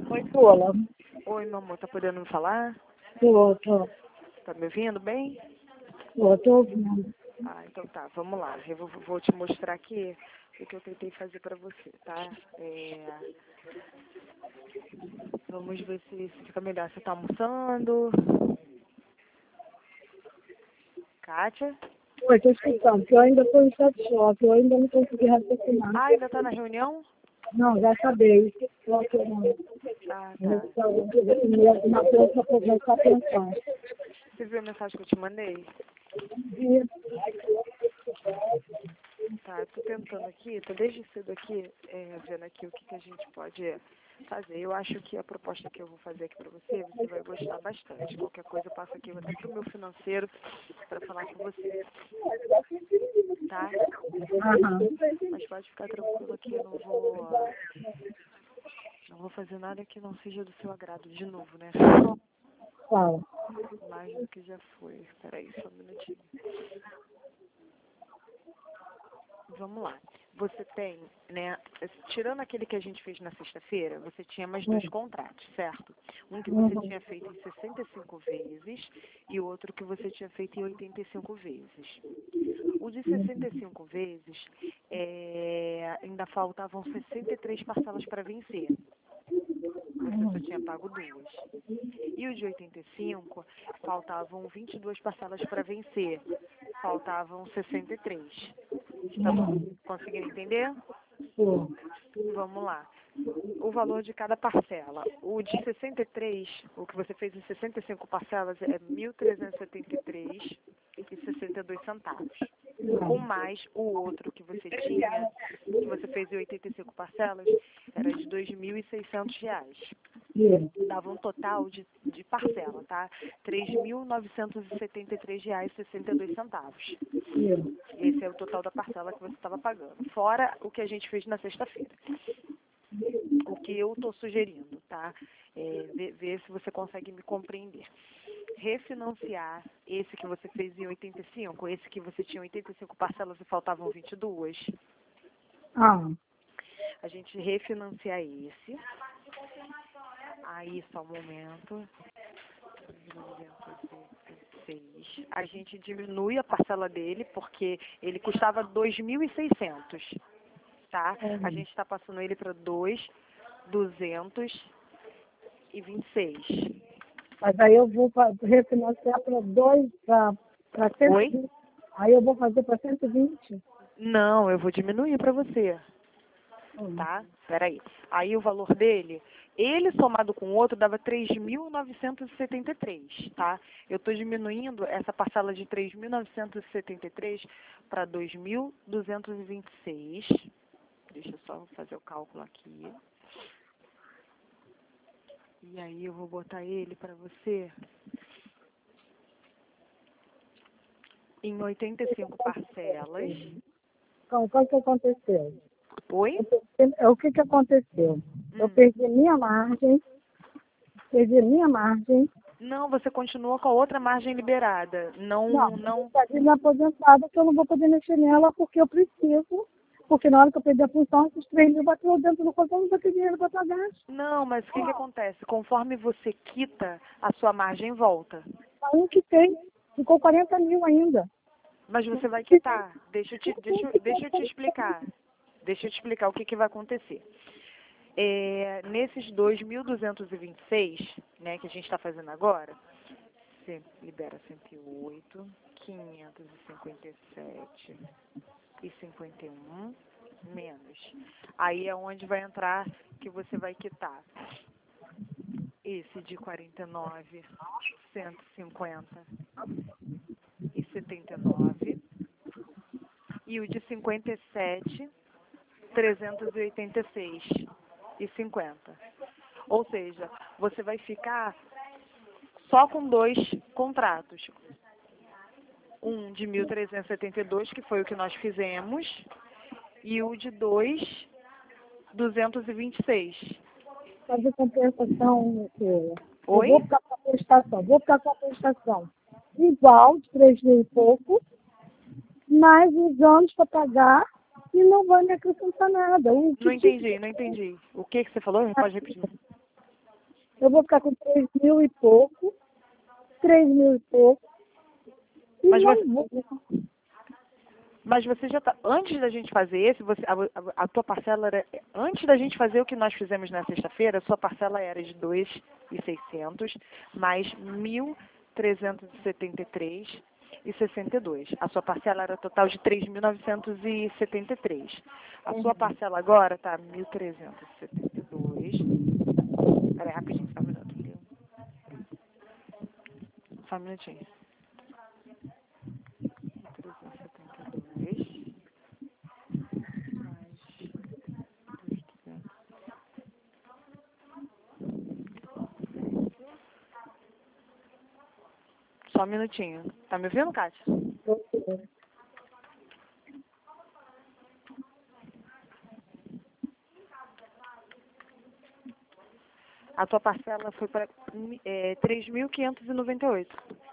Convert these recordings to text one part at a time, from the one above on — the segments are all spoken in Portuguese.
Oi, Paula. Oi, meu amor, tá podendo me falar? Tô Tá me ouvindo bem? ouvindo. Ah, então tá, vamos lá. Eu vou te mostrar aqui o que eu tentei fazer pra você, tá? Vamos ver se fica melhor. Você tá almoçando? Kátia? Oi, tô escutando, porque eu ainda tô em shop, eu ainda não consegui raciocinar. Ah, ainda tá na reunião? Não, já acabei. Só que Ah, tá. na próxima aproveitar a pensar. Você viu a mensagem que eu te mandei? E Tá, eu tô tentando aqui, tô desde cedo aqui, vendo aqui o que a gente pode fazer. Eu acho que a proposta que eu vou fazer aqui pra você, você vai gostar bastante. Qualquer coisa eu passo aqui até pro meu financeiro pra falar com você, tá? aham. Mas pode ficar tranquilo que eu não vou fazer nada que não seja do seu agrado de novo, né? Fala. Mais do que já foi. Peraí, só um minutinho. Vamos lá. Você tem, né, tirando aquele que a gente fez na sexta-feira, você tinha mais dois contratos, certo? Um que você tinha feito em 65 vezes e o outro que você tinha feito em 85 vezes. O de 65 vezes, ainda faltavam 63 parcelas para vencer. Você só tinha pago duas. E o de 85, faltavam 22 parcelas para vencer. Faltavam 63. Estamos conseguindo entender? Pô, Vamos lá. O valor de cada parcela. O de 63, o que você fez em 65 parcelas é 1.373,62 centavos. Com mais o outro que você tinha, que você fez em 85 parcelas, era de R$ 2.600. Dava um total de parcela, tá? R$ 3.973,62. Esse é o total da parcela que você estava pagando. Fora o que a gente fez na sexta-feira. O que eu estou sugerindo, tá? Ver se você consegue me compreender. Refinanciar esse que você fez em 85, esse que você tinha 85 parcelas e faltavam 22. ah, A gente refinanciar esse. Aí, só um momento. 206. A gente diminui a parcela dele, porque ele custava 2.600, tá? A gente está passando ele para 2.226. mas aí eu vou refinanciar para para Oi? 120. Aí eu vou fazer para 120. Não, eu vou diminuir para você, tá? Peraí. Aí o valor dele, ele somado com o outro, dava 3.973, tá? Eu estou diminuindo essa parcela de 3.973 para 2.226. Deixa eu só fazer o cálculo aqui. E aí eu vou botar ele para você em 85 parcelas. Então, o que aconteceu? Oi? O que aconteceu? Eu perdi minha margem, Não, você continua com a outra margem liberada. Não. está me aposentada, que eu não vou poder mexer nela porque eu preciso, porque na hora que eu perder a função, esses 3 mil bateu dentro do colchão, não vai ter dinheiro para pagar. Não, mas o que acontece? Conforme você quita, a sua margem volta. Aí o que tem? Ficou 40 mil ainda. Mas você vai quitar. Deixa eu te explicar. Deixa eu te explicar o que vai acontecer. Nesses 2.226, né, que a gente está fazendo agora, você libera 108, 557,51 menos. Aí é onde vai entrar que você vai quitar esse de 49, 150,79 e o de 57, 386,50. Ou seja, você vai ficar só com dois contratos. Um de 1.372, que foi o que nós fizemos, e o de 226. Fazer compensação, eu Oi? vou ficar com a prestação igual, de 3 mil e pouco, mais os anos para pagar e não vai me acrescentar nada. Não entendi. O que você falou? Pode repetir. Eu vou ficar com 3 mil e pouco, 3 mil e pouco. E Mas não você, vou. mas você já tá, antes da gente fazer esse, a tua parcela era, antes da gente fazer o que nós fizemos na sexta-feira, a sua parcela era de 2.600 mais 1.373,62. A sua parcela era total de 3.973. A sua parcela agora está 1.372. Peraí, rapidinho, só um minuto. Só um minutinho. 372 mais 2.200. Só um minutinho. Tá me ouvindo, Kátia? A tua parcela foi para 3.598.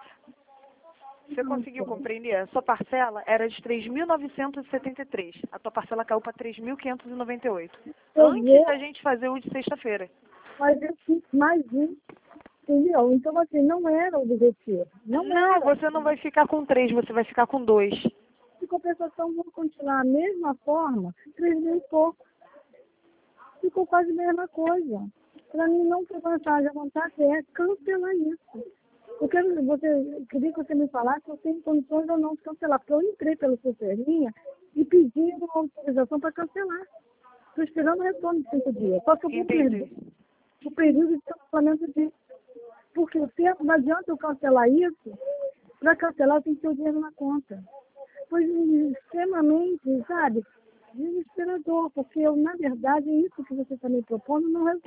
Você conseguiu compreender? A sua parcela era de 3.973. A tua parcela caiu para 3.598. Antes da gente fazer o de sexta-feira. Mas eu fiz mais um, entendeu? Então, assim, não era o objetivo. Não era. Você não vai ficar com 3, você vai ficar com 2. De compensação, vou continuar a mesma forma, 3 mil e pouco. Ficou quase a mesma coisa. Para mim, não foi vantagem. A vontade é cancelar isso. Eu queria que você me falasse se eu tenho condições ou não de cancelar. Porque eu entrei pela Superlinha e pedi uma autorização para cancelar. Estou esperando o retorno de 5 dias. Só que eu vou perder o período de cancelamento disso. Porque o tempo, não adianta eu cancelar isso. Para cancelar, eu tenho que ter o dinheiro na conta. Foi extremamente, sabe, desesperador, porque na verdade, isso que você está me propondo não resolve.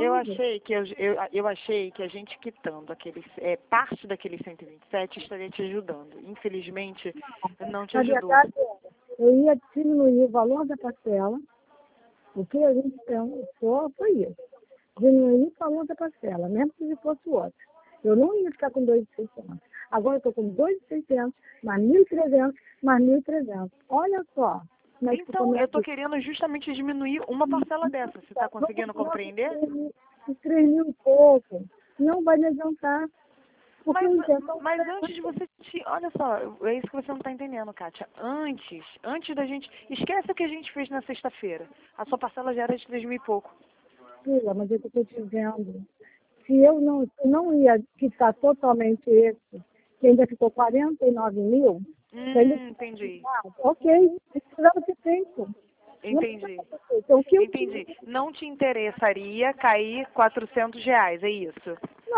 Eu achei que a gente quitando parte daqueles 127 estaria te ajudando. Infelizmente, não te ajudou. Na verdade, eu ia diminuir o valor da parcela. O que a gente pensou foi isso. Diminuir o valor da parcela, mesmo que se fosse o outro. Eu não ia ficar com 2.600. Agora eu estou com 2.600, mais 1.300, mais 1.300. Olha só. Então, eu estou querendo justamente diminuir uma parcela dessa. Você está conseguindo compreender? 3 mil e pouco. Não vai me adiantar. Mas antes de você... Olha só, é isso que você não está entendendo, Kátia. Antes da gente... Esquece o que a gente fez na sexta-feira. A sua parcela já era de 3 mil e pouco. Filha, mas eu estou te dizendo. Se eu não ia quitar totalmente esse, que ainda ficou 49 mil... Entendi. Ok, precisava ter feito. Entendi. Então, o que Entendi. Não te interessaria cair R$400, é isso? Não.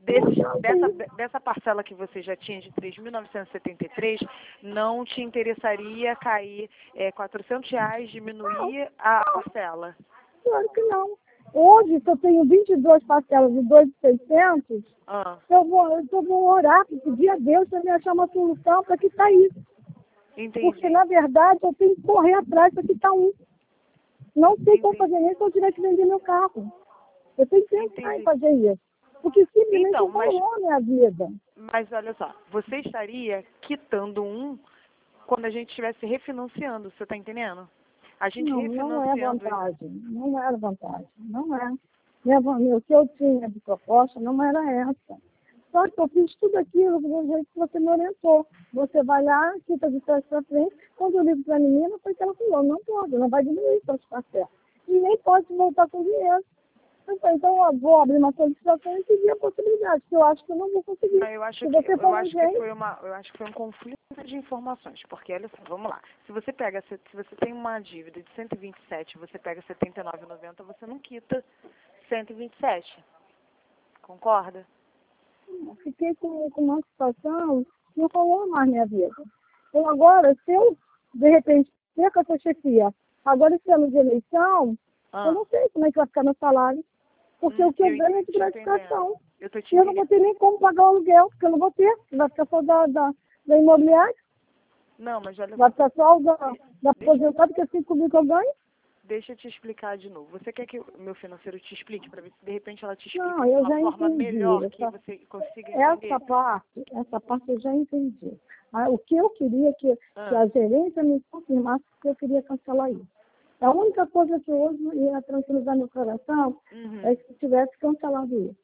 Dessa parcela que você já tinha de 3.973, não te interessaria cair R$400, diminuir a parcela? Claro que não. Hoje, se eu tenho 22 parcelas de 2.600, eu vou orar, pedir a Deus para me achar uma solução para quitar isso. Entendi. Porque, na verdade, eu tenho que correr atrás para quitar um. Não sei como fazer isso se eu tiver que vender meu carro. Eu tenho que pensar em fazer isso. Porque simplesmente rolou a minha vida. Mas olha só, você estaria quitando um quando a gente estivesse refinanciando, você está entendendo? A gente refinanciando... Não é vantagem. Não era vantagem. Não é. O que eu tinha de proposta não era essa. Só que eu fiz tudo aquilo do jeito que você me orientou. Você vai lá, quita de trás para frente. Quando eu ligo para a menina, foi que ela falou, não pode, não vai diminuir suas parcelas. E nem pode voltar com dinheiro. Então eu vou abrir uma solicitação e pedir a possibilidade, que eu acho que eu não vou conseguir. Eu acho que foi um conflito de informações, porque olha só, vamos lá. Se você tem uma dívida de 127, você pega 79,90, você não quita 127. Concorda? Fiquei com uma situação que não rolou mais minha vida. Então agora, se eu, de repente, perco essa chefia, agora esse ano de eleição, eu não sei como é que vai ficar meu salário. Porque o que eu ganho é de gratificação. Eu não vou ter nem como pagar o aluguel, porque eu não vou ter. Vai ficar só da imobiliária. Não, mas olha só. Vai ficar só da aposentada, que é 5 mil que eu ganho. Deixa eu te explicar de novo. Você quer que o meu financeiro te explique, para ver se de repente ela te explica de uma forma melhor que você consiga entender? Essa parte eu já entendi. O que eu queria que a gerência me confirmasse que eu queria cancelar isso. A única coisa que hoje ia tranquilizar meu coração é se tivesse cancelado isso.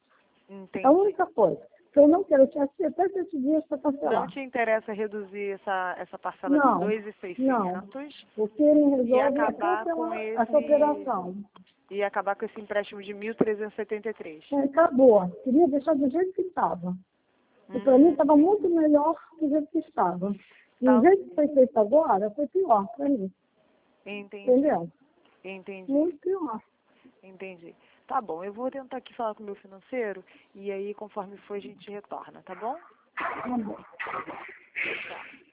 Entendi. A única coisa. Que eu não quero, eu tinha até 7 dias para cancelar. Não te interessa reduzir essa parcela Não, de 2.600 o que ele e resolve é acabar com cancelar essa operação. e acabar com esse empréstimo de 1.373. Acabou. Queria deixar do jeito que estava. E para mim estava muito melhor do jeito que estava. E Tá. o jeito que foi feito agora foi pior para mim. Entendi. Entendeu? Entendi. Muito pior. Entendi. Tá bom, eu vou tentar aqui falar com o meu financeiro e aí, conforme for, a gente retorna, tá bom? Tá bom. Tá.